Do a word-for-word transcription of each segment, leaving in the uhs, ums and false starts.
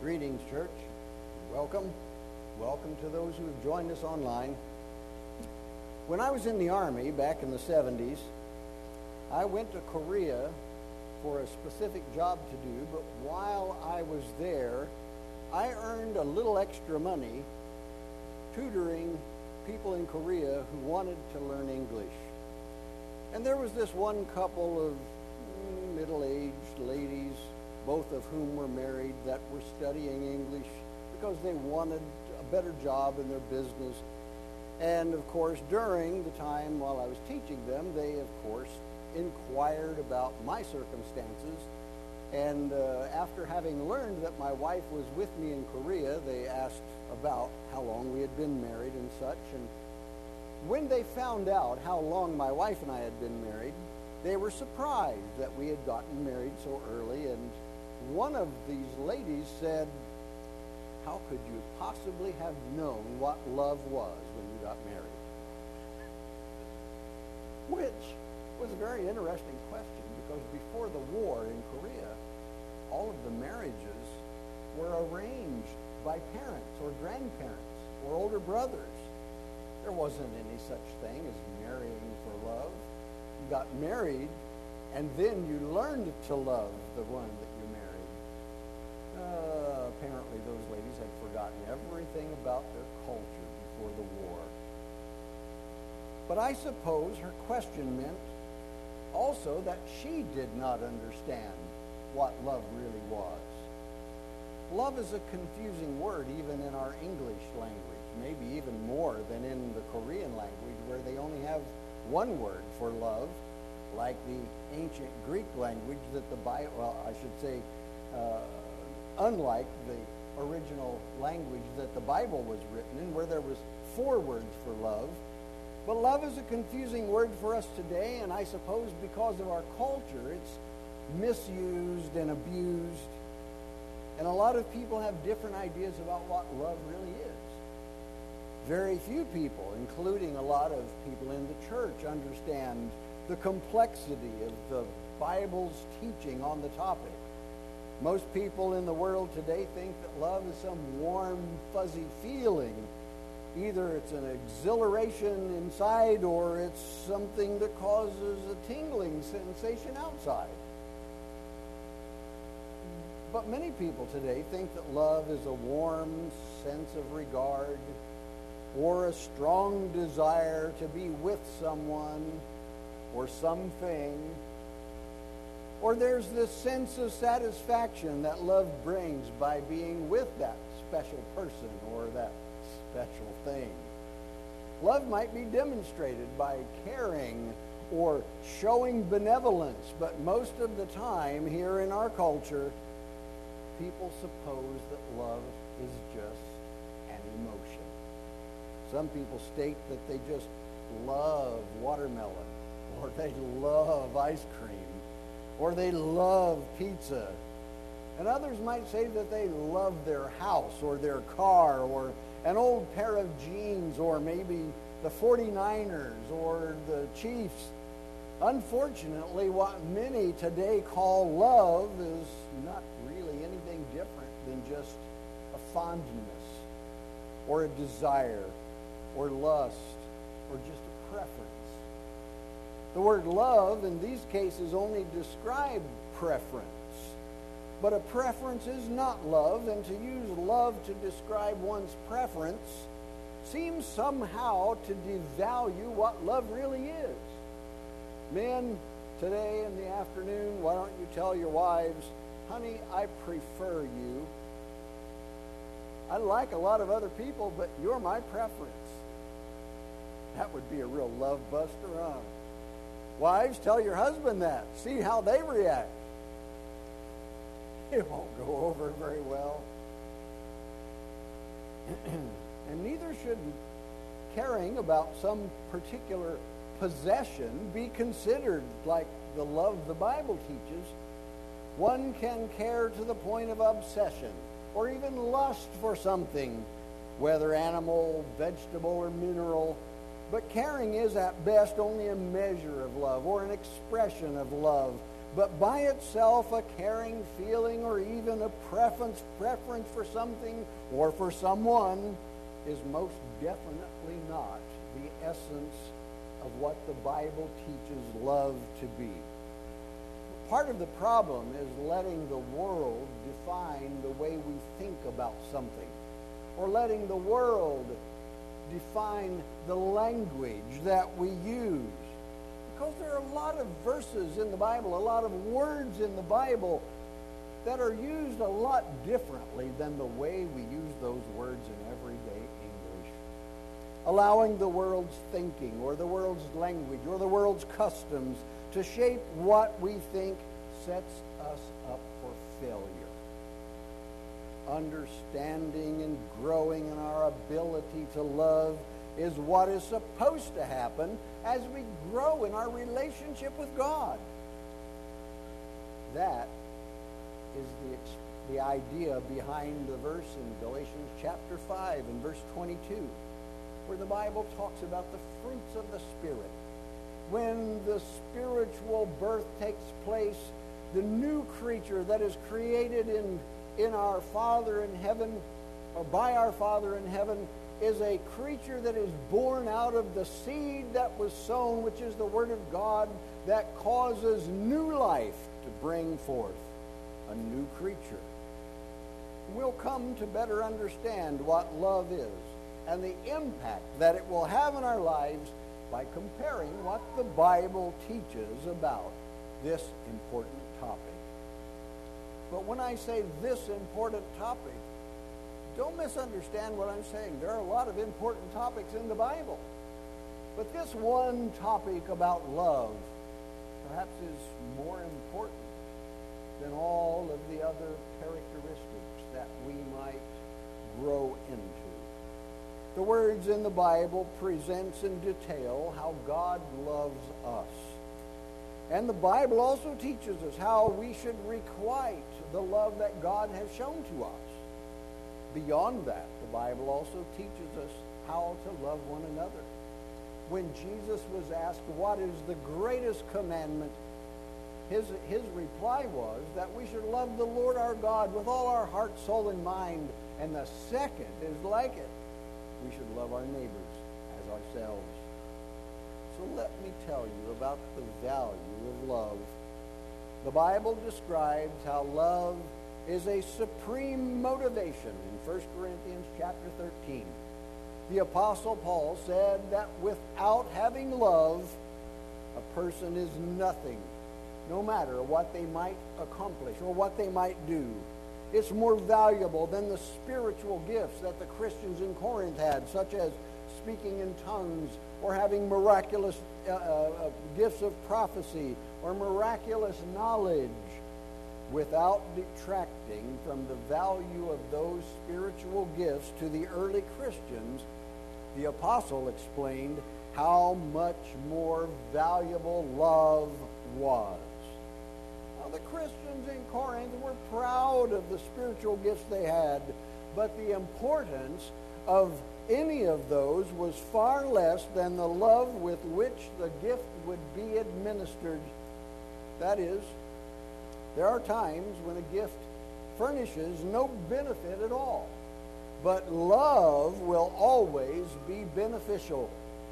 Greetings, church. Welcome. Welcome to those who have joined us online. When I was in the Army back in the seventies, I went to Korea for a specific job to do, but while I was there, I earned a little extra money tutoring people in Korea who wanted to learn English. And there was this one couple of mm, middle-aged ladies, both of whom were married, that were studying English because they wanted a better job in their business. And of course, during the time while I was teaching them, they of course inquired about my circumstances. And uh, after having learned that my wife was with me in Korea, they asked about how long we had been married and such. And when they found out how long my wife and I had been married, they were surprised that we had gotten married so early. And one of these ladies said, "How could you possibly have known what love was when you got married?" Which was a very interesting question, because before the war in Korea, all of the marriages were arranged by parents or grandparents or older brothers. There wasn't any such thing as marrying for love. You got married, and then you learned to love the one that you married. Uh, apparently those ladies had forgotten everything about their culture before the war. But I suppose her question meant also that she did not understand what love really was. Love is a confusing word even in our English language, maybe even more than in the Korean language, where they only have one word for love, like the ancient Greek language that the Bible, well, I should say, uh, unlike the original language that the Bible was written in, where there was four words for love. But love is a confusing word for us today, and I suppose because of our culture, it's misused and abused. And a lot of people have different ideas about what love really is. Very few people, including a lot of people in the church, understand the complexity of the Bible's teaching on the topic. Most people in the world today think that love is some warm, fuzzy feeling. Either it's an exhilaration inside, or it's something that causes a tingling sensation outside. But many people today think that love is a warm sense of regard, or a strong desire to be with someone or something. Or there's this sense of satisfaction that love brings by being with that special person or that special thing. Love might be demonstrated by caring or showing benevolence, but most of the time here in our culture, people suppose that love is just an emotion. Some people state that they just love watermelon, or they love ice cream, or they love pizza. And others might say that they love their house or their car or an old pair of jeans, or maybe the forty-niners or the Chiefs. Unfortunately, what many today call love is not really anything different than just a fondness or a desire or lust or just a preference. The word love in these cases only describe preference. But a preference is not love, and to use love to describe one's preference seems somehow to devalue what love really is. Men, today in the afternoon, why don't you tell your wives, "Honey, I prefer you. I like a lot of other people, but you're my preference." That would be a real love buster, huh? Wives, tell your husband that. See how they react. It won't go over very well. And neither should caring about some particular possession be considered like the love the Bible teaches. One can care to the point of obsession, or even lust for something, whether animal, vegetable, or mineral. But caring is at best only a measure of love, or an expression of love, but by itself a caring feeling or even a preference, preference for something or for someone is most definitely not the essence of what the Bible teaches love to be. Part of the problem is letting the world define the way we think about something, or letting the world define the language that we use. Because there are a lot of verses in the Bible, a lot of words in the Bible that are used a lot differently than the way we use those words in everyday English. Allowing the world's thinking or the world's language or the world's customs to shape what we think sets us up for failure. Understanding and growing in our ability to love is what is supposed to happen as we grow in our relationship with God. That is the, the idea behind the verse in Galatians chapter five and verse twenty-two, where the Bible talks about the fruits of the Spirit. When the spiritual birth takes place, the new creature that is created in, in our Father in heaven, or by our Father in heaven, is a creature that is born out of the seed that was sown, which is the Word of God, that causes new life to bring forth a new creature. We'll come to better understand what love is and the impact that it will have in our lives by comparing what the Bible teaches about this important topic. But when I say this important topic, don't misunderstand what I'm saying. There are a lot of important topics in the Bible. But this one topic about love perhaps is more important than all of the other characteristics that we might grow into. The words in the Bible presents in detail how God loves us. And the Bible also teaches us how we should requite the love that God has shown to us. Beyond that, the Bible also teaches us how to love one another. When Jesus was asked, what is the greatest commandment? His, his reply was that we should love the Lord our God with all our heart, soul, and mind. And the second is like it. We should love our neighbors as ourselves. So let me tell you about the value of love. The Bible describes how love is a supreme motivation in First Corinthians chapter thirteen. The Apostle Paul said that without having love, a person is nothing, no matter what they might accomplish or what they might do. It's more valuable than the spiritual gifts that the Christians in Corinth had, such as speaking in tongues or having miraculous uh, uh, gifts of prophecy or miraculous knowledge. Without detracting from the value of those spiritual gifts to the early Christians, the apostle explained how much more valuable love was. Now, the Christians in Corinth were proud of the spiritual gifts they had, but the importance of any of those was far less than the love with which the gift would be administered. That is, there are times when a gift furnishes no benefit at all, but love will always be beneficial.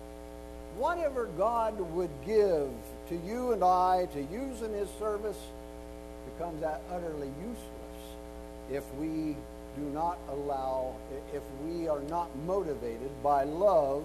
Whatever God would give to you and I to use in His service becomes utterly useless if we do not allow, if we are not motivated by love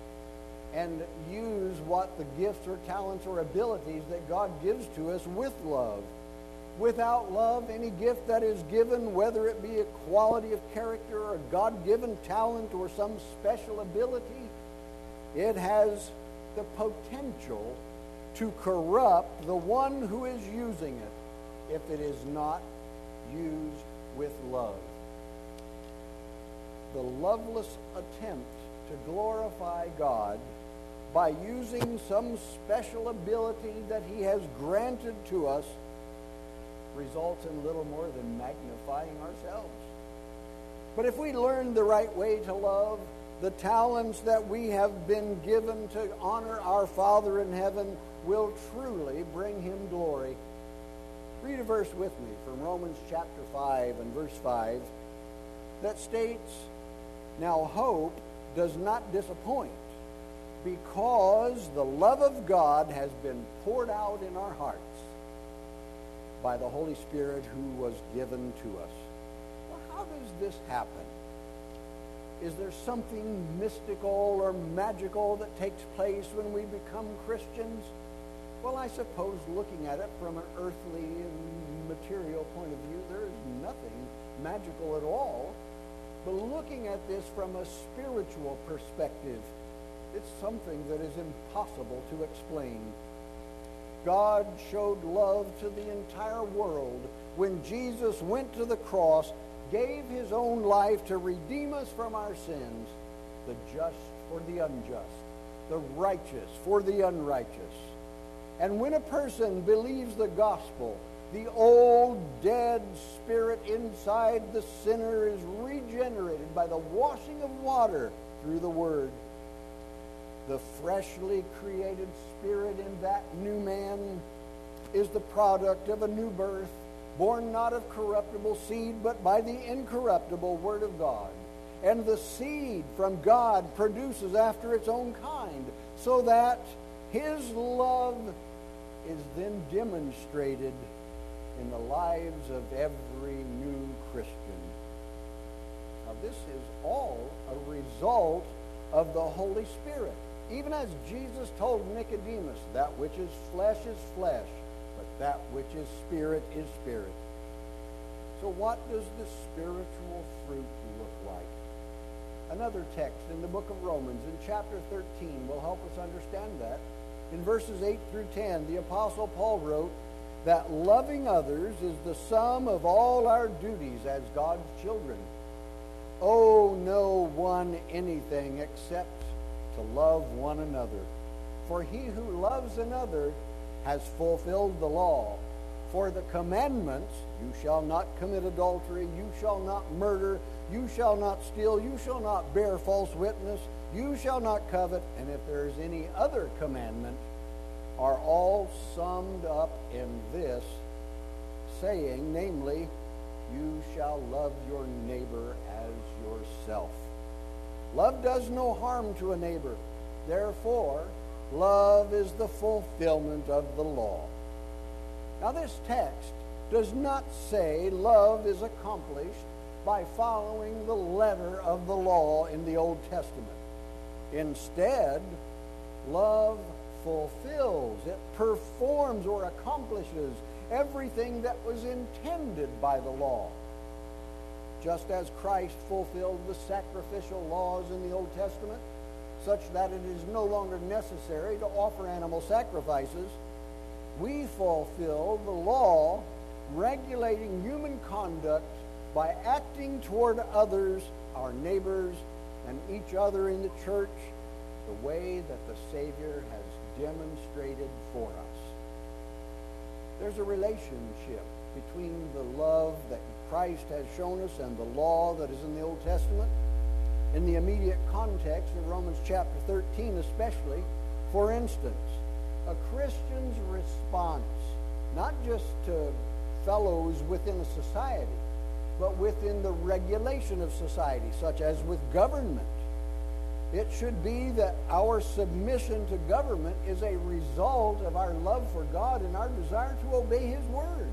and use what the gifts or talents or abilities that God gives to us with love. Without love, any gift that is given, whether it be a quality of character or a God-given talent or some special ability, it has the potential to corrupt the one who is using it if it is not used with love. The loveless attempt to glorify God by using some special ability that He has granted to us results in little more than magnifying ourselves. But if we learn the right way to love, the talents that we have been given to honor our Father in heaven will truly bring Him glory. Read a verse with me from Romans chapter five and verse five that states, "Now hope does not disappoint, because the love of God has been poured out in our hearts by the Holy Spirit who was given to us." Well, how does this happen? Is there something mystical or magical that takes place when we become Christians? Well, I suppose looking at it from an earthly and material point of view, there is nothing magical at all. But looking at this from a spiritual perspective, it's something that is impossible to explain. God showed love to the entire world when Jesus went to the cross, gave his own life to redeem us from our sins, the just for the unjust, the righteous for the unrighteous. And when a person believes the gospel, the old dead spirit inside the sinner is regenerated by the washing of water through the word. The freshly created spirit in that new man is the product of a new birth, born not of corruptible seed, but by the incorruptible word of God. And the seed from God produces after its own kind, so that his love is then demonstrated in the lives of every new Christian. Now, this is all a result of the Holy Spirit. Even as Jesus told Nicodemus, that which is flesh is flesh, but that which is spirit is spirit. So what does the spiritual fruit look like? Another text in the book of Romans in chapter thirteen will help us understand that. In verses eight through ten, the Apostle Paul wrote that loving others is the sum of all our duties as God's children. Owe no one anything except to love one another. For he who loves another has fulfilled the law. For the commandments, you shall not commit adultery, you shall not murder, you shall not steal, you shall not bear false witness, you shall not covet, and if there is any other commandment, are all summed up in this saying, namely, you shall love your neighbor as yourself. Love does no harm to a neighbor. Therefore, love is the fulfillment of the law. Now, this text does not say love is accomplished by following the letter of the law in the Old Testament. Instead, love fulfills, it performs or accomplishes everything that was intended by the law. Just as Christ fulfilled the sacrificial laws in the Old Testament, such that it is no longer necessary to offer animal sacrifices, we fulfill the law regulating human conduct by acting toward others, our neighbors, and each other in the church the way that the Savior has demonstrated for us. There's a relationship between the love that Christ has shown us and the law that is in the Old Testament. In the immediate context of Romans chapter thirteen especially, for instance, a Christian's response, not just to fellows within a society, but within the regulation of society, such as with government. It should be that our submission to government is a result of our love for God and our desire to obey His Word.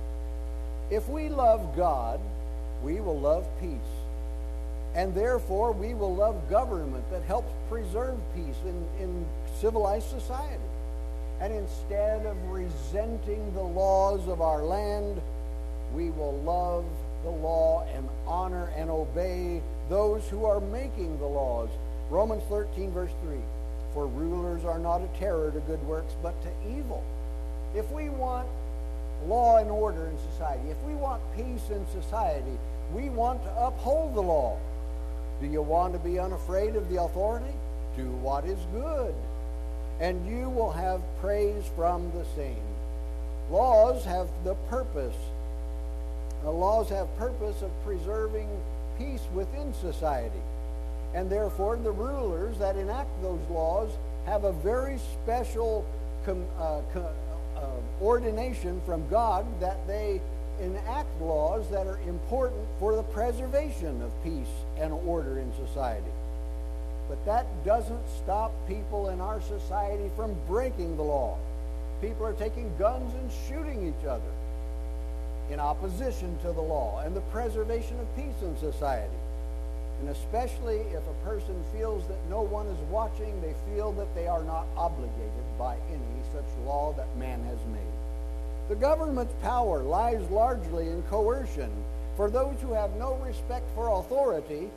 If we love God, we will love peace. And therefore, we will love government that helps preserve peace in, in civilized society. And instead of resenting the laws of our land, we will love the law and honor and obey those who are making the laws. Romans thirteen, verse three, for rulers are not a terror to good works, but to evil. If we want law and order in society, if we want peace in society, we want to uphold the law. Do you want to be unafraid of the authority? Do what is good, and you will have praise from the same. Laws have the purpose. The laws have purpose of preserving peace within society. And therefore, the rulers that enact those laws have a very special com, uh, com, uh, ordination from God that they enact laws that are important for the preservation of peace and order in society. But that doesn't stop people in our society from breaking the law. People are taking guns and shooting each other in opposition to the law and the preservation of peace in society. And especially if a person feels that no one is watching, they feel that they are not obligated by any such law that man has made. The government's power lies largely in coercion. For those who have no respect for authority,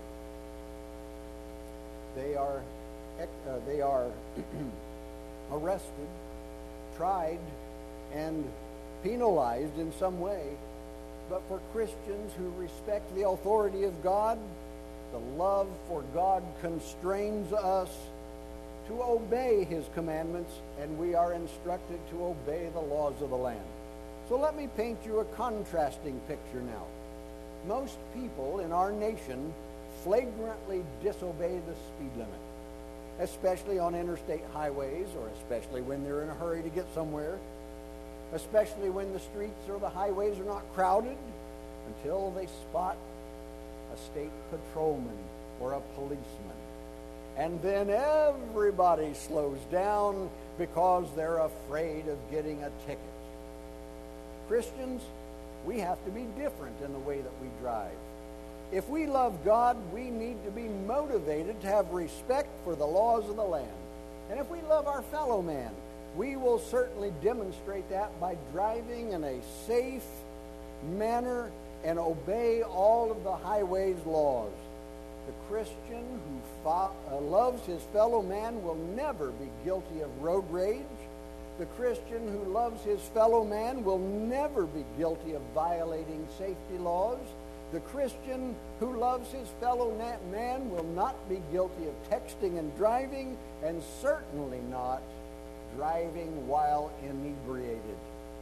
they are, uh, they are arrested, tried, and penalized in some way. But for Christians who respect the authority of God, the love for God constrains us to obey His commandments, and we are instructed to obey the laws of the land. So let me paint you a contrasting picture now. Most people in our nation flagrantly disobey the speed limit, especially on interstate highways, or especially when they're in a hurry to get somewhere, especially when the streets or the highways are not crowded, until they spot a state patrolman or a policeman. And then everybody slows down because they're afraid of getting a ticket. Christians, we have to be different in the way that we drive. If we love God, we need to be motivated to have respect for the laws of the land. And if we love our fellow man, we will certainly demonstrate that by driving in a safe manner and obey all of the highway's laws. The Christian who fo- uh, loves his fellow man will never be guilty of road rage. The Christian who loves his fellow man will never be guilty of violating safety laws. The Christian who loves his fellow man will not be guilty of texting and driving, and certainly not driving while inebriated.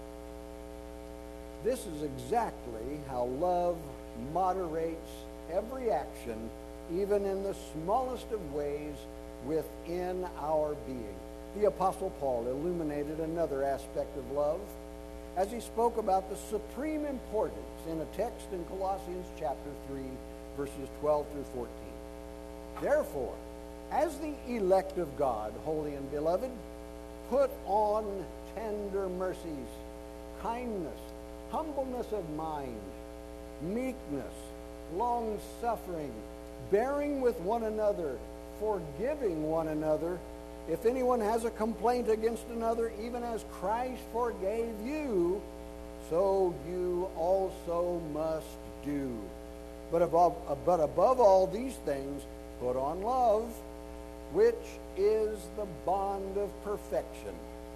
This is exactly how love moderates every action, even in the smallest of ways, within our being. The Apostle Paul illuminated another aspect of love as he spoke about the supreme importance in a text in Colossians chapter three, verses twelve through fourteen. Therefore, as the elect of God, holy and beloved, put on tender mercies, kindness, humbleness of mind, meekness, long-suffering, bearing with one another, forgiving one another. If anyone has a complaint against another, even as Christ forgave you, so you also must do. But above, but above all these things, put on love, which is the bond of perfection.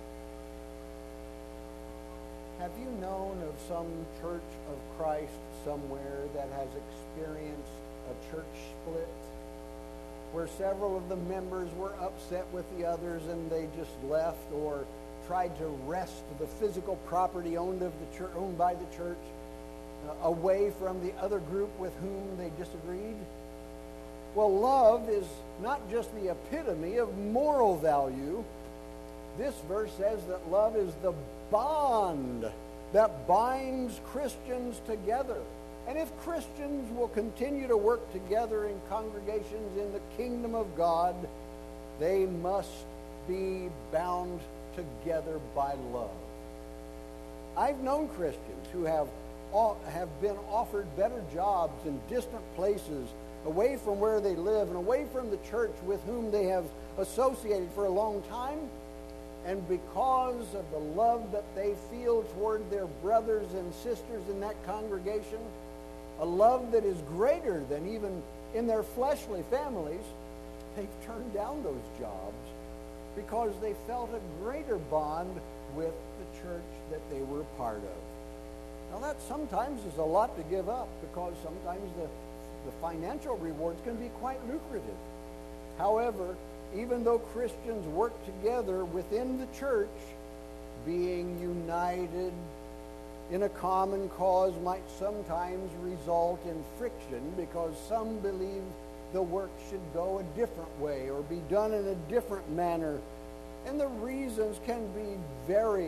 Have you known of some church of Christ somewhere that has experienced a church split, where several of the members were upset with the others and they just left, or tried to wrest the physical property owned of the church, owned by the church uh, away from the other group with whom they disagreed? Well, love is not just the epitome of moral value. This verse says that love is the bond that binds Christians together. And if Christians will continue to work together in congregations in the kingdom of God, they must be bound together by love. I've known Christians who have, have been offered better jobs in distant places, away from where they live and away from the church with whom they have associated for a long time. And because of the love that they feel toward their brothers and sisters in that congregation, a love that is greater than even in their fleshly families, they've turned down those jobs because they felt a greater bond with the church that they were a part of. Now that sometimes is a lot to give up, because sometimes the, the financial rewards can be quite lucrative. However, even though Christians work together within the church, being united in a common cause might sometimes result in friction, because some believe the work should go a different way or be done in a different manner. And the reasons can be varied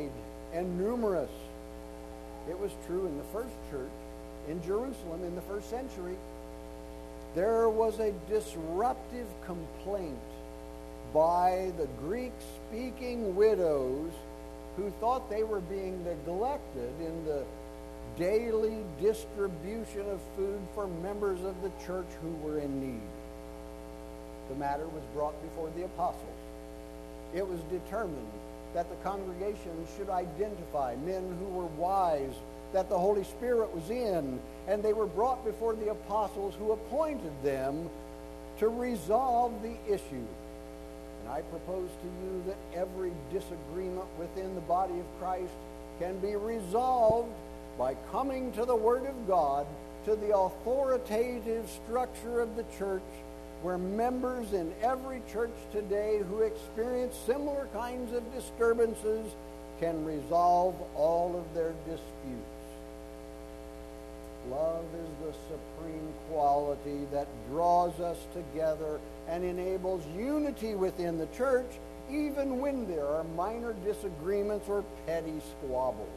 and numerous. It was true in the first church in Jerusalem in the first century. There was a disruptive complaint by the Greek-speaking widows who thought they were being neglected in the daily distribution of food for members of the church who were in need. The matter was brought before the apostles. It was determined that the congregation should identify men who were wise, that the Holy Spirit was in, and they were brought before the apostles who appointed them to resolve the issue. And I propose to you that every disagreement within the body of Christ can be resolved by coming to the Word of God, to the authoritative structure of the church, where members in every church today who experience similar kinds of disturbances can resolve all of their disputes. Love is the supreme quality that draws us together and enables unity within the church, even when there are minor disagreements or petty squabbles.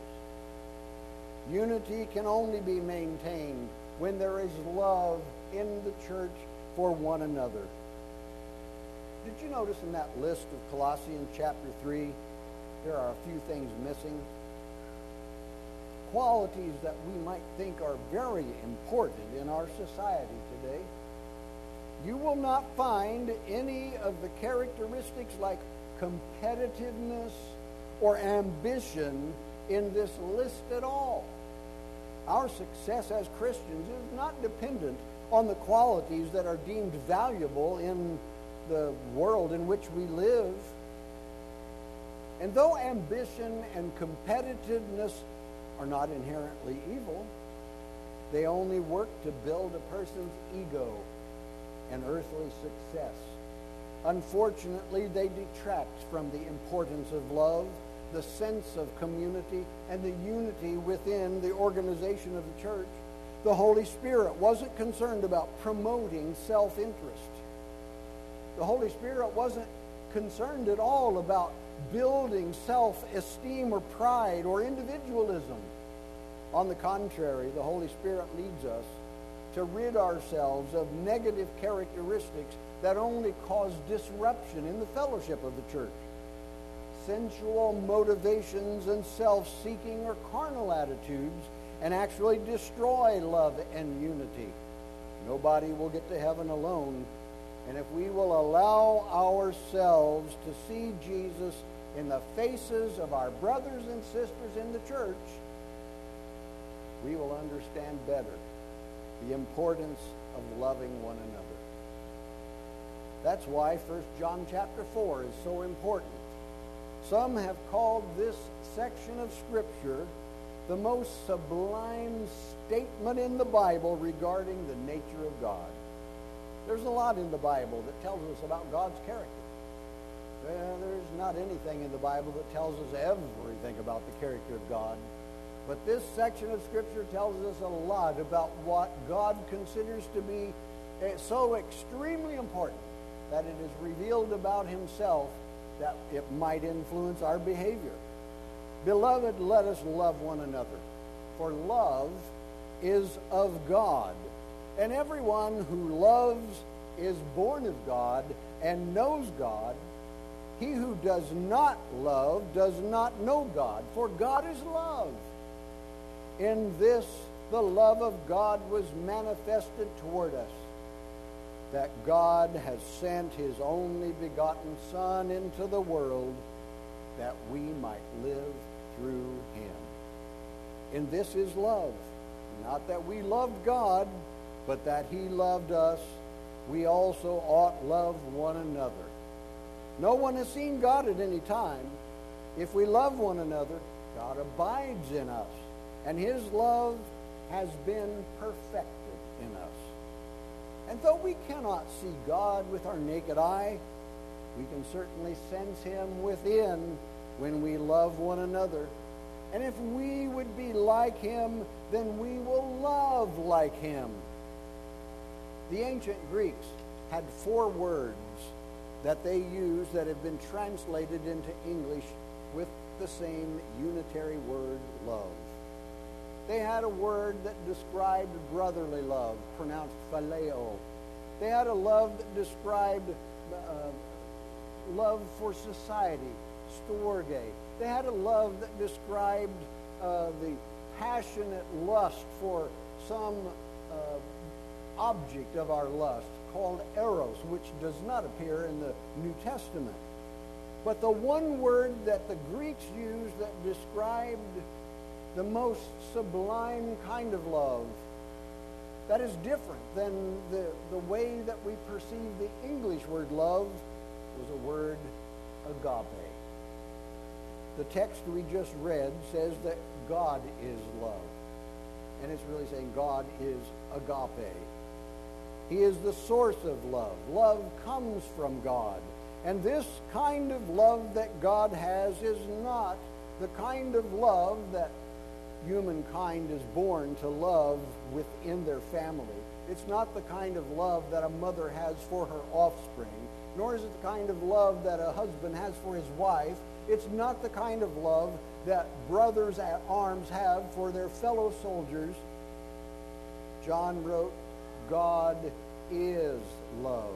Unity can only be maintained when there is love in the church for one another. Did you notice in that list of Colossians chapter three, there are a few things missing? Qualities that we might think are very important in our society today. You will not find any of the characteristics like competitiveness or ambition in this list at all. Our success as Christians is not dependent on the qualities that are deemed valuable in the world in which we live. And though ambition and competitiveness are not inherently evil, they only work to build a person's ego and earthly success. Unfortunately, they detract from the importance of love, the sense of community, and the unity within the organization of the church. The Holy Spirit wasn't concerned about promoting self-interest. The Holy Spirit wasn't concerned at all about building self-esteem or pride or individualism. On the contrary, the Holy Spirit leads us to rid ourselves of negative characteristics that only cause disruption in the fellowship of the church. Sensual motivations and self-seeking or carnal attitudes and actually destroy love and unity. Nobody will get to heaven alone. And if we will allow ourselves to see Jesus in the faces of our brothers and sisters in the church, we will understand better the importance of loving one another. That's why First John chapter four is so important. Some have called this section of Scripture the most sublime statement in the Bible regarding the nature of God. There's a lot in the Bible that tells us about God's character. Well, there's not anything in the Bible that tells us everything about the character of God. But this section of Scripture tells us a lot about what God considers to be so extremely important that it is revealed about himself that it might influence our behavior. Beloved, let us love one another, for love is of God. And everyone who loves is born of God and knows God. He who does not love does not know God, for God is love. In this, the love of God was manifested toward us, that God has sent his only begotten Son into the world that we might live through him. And this is love, not that we loved God, but that he loved us. We also ought love one another. No one has seen God at any time. If we love one another, God abides in us, and his love has been perfected in us. And though we cannot see God with our naked eye, we can certainly sense him within when we love one another. And if we would be like him, then we will love like him. The ancient Greeks had four words that they used that have been translated into English with the same unitary word, love. They had a word that described brotherly love, pronounced phileo. They had a love that described uh, love for society, storge. They had a love that described uh, the passionate lust for some uh, object of our lust, called eros, which does not appear in the New Testament. But the one word that the Greeks used that described the most sublime kind of love, that is different than the, the way that we perceive the English word love, was a word agape. The text we just read says that God is love. And it's really saying God is agape. He is the source of love. Love comes from God. And this kind of love that God has is not the kind of love that humankind is born to love within their family. It's not the kind of love that a mother has for her offspring, nor is it the kind of love that a husband has for his wife. It's not the kind of love that brothers at arms have for their fellow soldiers. John wrote, God is love.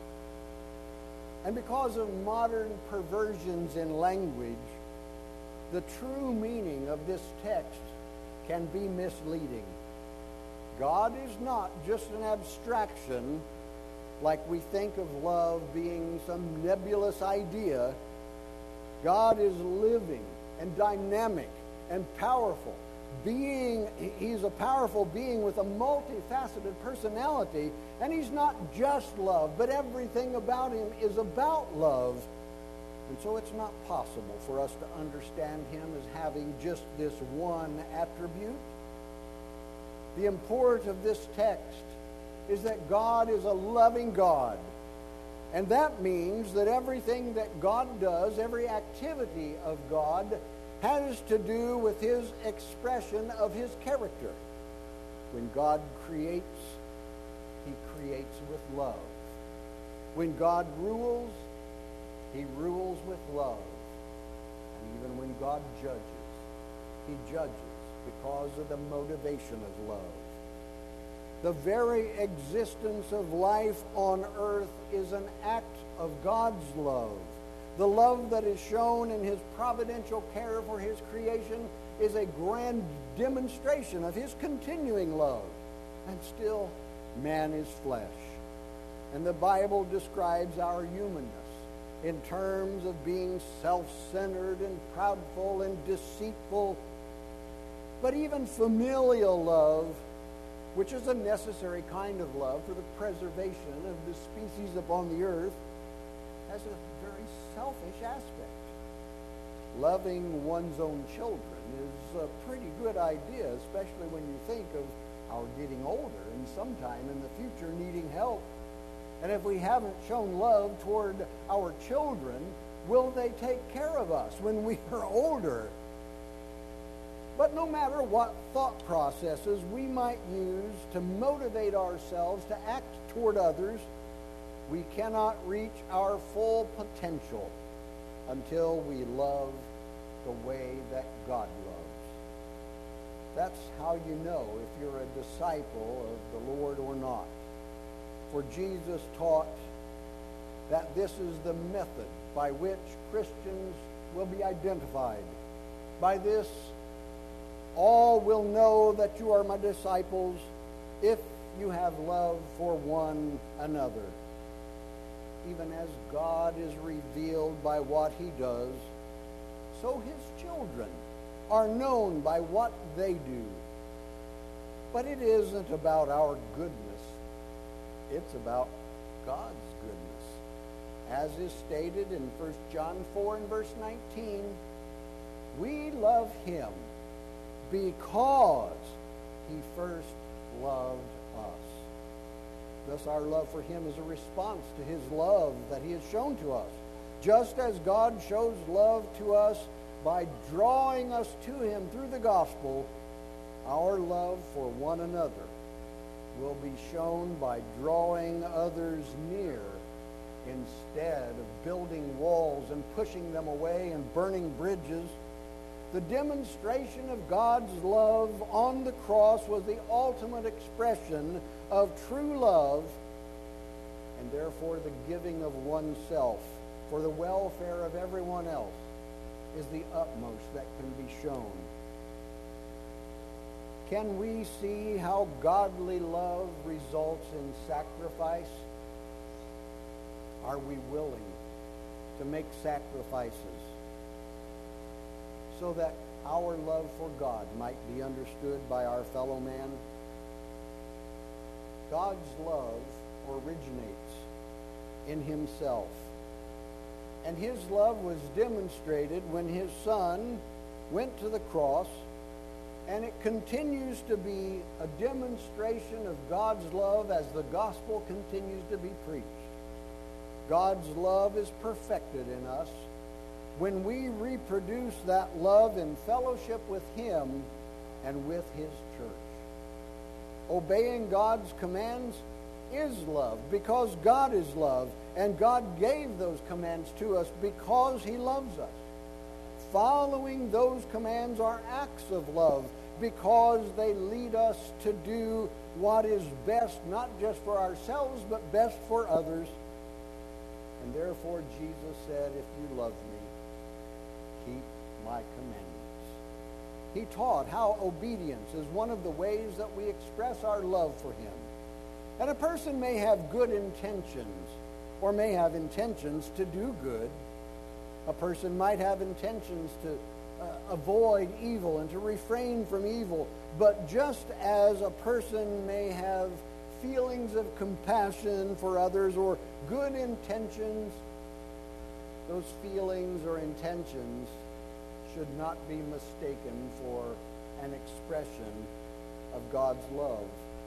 And because of modern perversions in language, the true meaning of this text can be misleading. God is not just an abstraction like we think of love being some nebulous idea. God is living and dynamic and powerful. Being, he's a powerful being with a multifaceted personality, and he's not just love, but everything about him is about love. And so it's not possible for us to understand him as having just this one attribute. The import of this text is that God is a loving God. And that means that everything that God does, every activity of God, has to do with his expression of his character. When God creates, he creates with love. When God rules, he rules with love. And even when God judges, he judges because of the motivation of love. The very existence of life on earth is an act of God's love. The love that is shown in his providential care for his creation is a grand demonstration of his continuing love. And still, man is flesh. And the Bible describes our humanness in terms of being self-centered and proudful and deceitful. But even familial love, which is a necessary kind of love for the preservation of the species upon the earth, has a very selfish aspect. Loving one's own children is a pretty good idea, especially when you think of our getting older and sometime in the future needing help. And if we haven't shown love toward our children, will they take care of us when we are older? But no matter what thought processes we might use to motivate ourselves to act toward others, we cannot reach our full potential until we love the way that God loves. That's how you know if you're a disciple of the Lord or not. For Jesus taught that this is the method by which Christians will be identified. By this, all will know that you are my disciples if you have love for one another. Even as God is revealed by what he does, so his children are known by what they do. But it isn't about our goodness. It's about God's goodness. As is stated in First John four and verse nineteen, we love him because he first loved us. Thus our love for him is a response to his love that he has shown to us. Just as God shows love to us by drawing us to him through the gospel, our love for one another will be shown by drawing others near instead of building walls and pushing them away and burning bridges. The demonstration of God's love on the cross was the ultimate expression of true love, and therefore the giving of oneself for the welfare of everyone else is the utmost that can be shown. Can we see how godly love results in sacrifice? Are we willing to make sacrifices so that our love for God might be understood by our fellow man? God's love originates in himself. And his love was demonstrated when his Son went to the cross, and it continues to be a demonstration of God's love as the gospel continues to be preached. God's love is perfected in us when we reproduce that love in fellowship with him and with his church. Obeying God's commands is love because God is love, and God gave those commands to us because he loves us. Following those commands are acts of love because they lead us to do what is best, not just for ourselves, but best for others. And therefore Jesus said, if you love me, keep my commandments. He taught how obedience is one of the ways that we express our love for him. And a person may have good intentions, or may have intentions to do good. A person might have intentions to uh, avoid evil and to refrain from evil. But just as a person may have feelings of compassion for others or good intentions, those feelings or intentions should not be mistaken for an expression of God's love.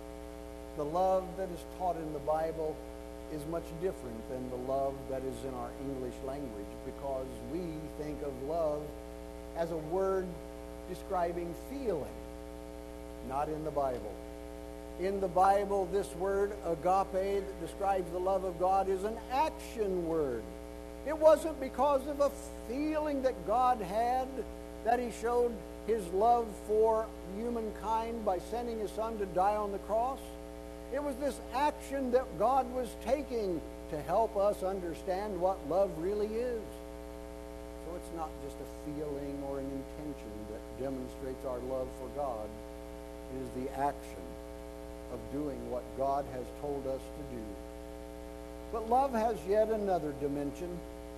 The love that is taught in the Bible is much different than the love that is in our English language, because we think of love as a word describing feeling, not in the Bible. In the Bible, this word, agape, that describes the love of God, is an action word. It wasn't because of a feeling that God had that he showed his love for humankind by sending his Son to die on the cross. It was this action that God was taking to help us understand what love really is. So it's not just a feeling or an intention that demonstrates our love for God. It is the action of doing what God has told us to do. But love has yet another dimension,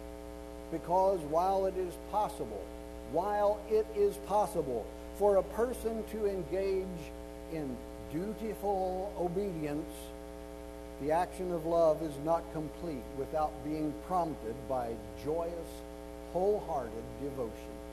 because while it is possible, while it is possible for a person to engage in dutiful obedience, the action of love is not complete without being prompted by joyous, wholehearted devotion.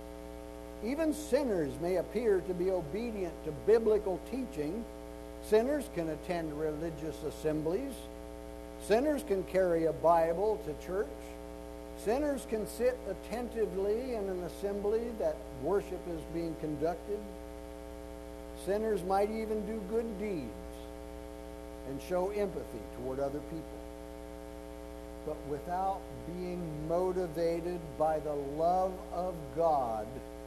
Even sinners may appear to be obedient to biblical teaching. Sinners can attend religious assemblies. Sinners can carry a Bible to church. Sinners can sit attentively in an assembly that worship is being conducted. Sinners might even do good deeds and show empathy toward other people. But without being motivated by the love of God,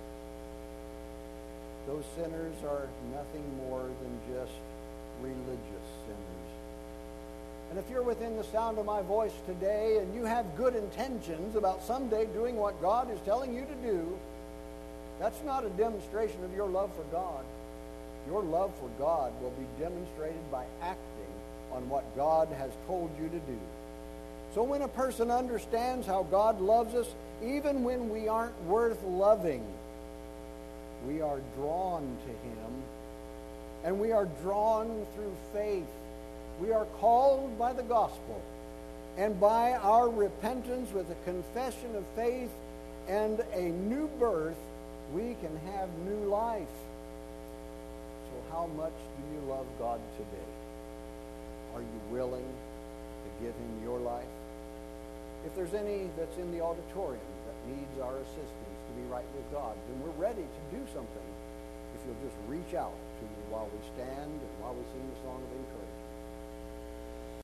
those sinners are nothing more than just religious sinners. And if you're within the sound of my voice today and you have good intentions about someday doing what God is telling you to do, that's not a demonstration of your love for God. Your love for God will be demonstrated by acting on what God has told you to do. So when a person understands how God loves us, even when we aren't worth loving, we are drawn to him, and we are drawn through faith. We are called by the gospel, and by our repentance with a confession of faith and a new birth, we can have new life. So how much do you love God today? Are you willing to give him your life? If there's any that's in the auditorium that needs our assistance to be right with God, then we're ready to do something. If you'll just reach out to me while we stand and while we sing the song of encouragement.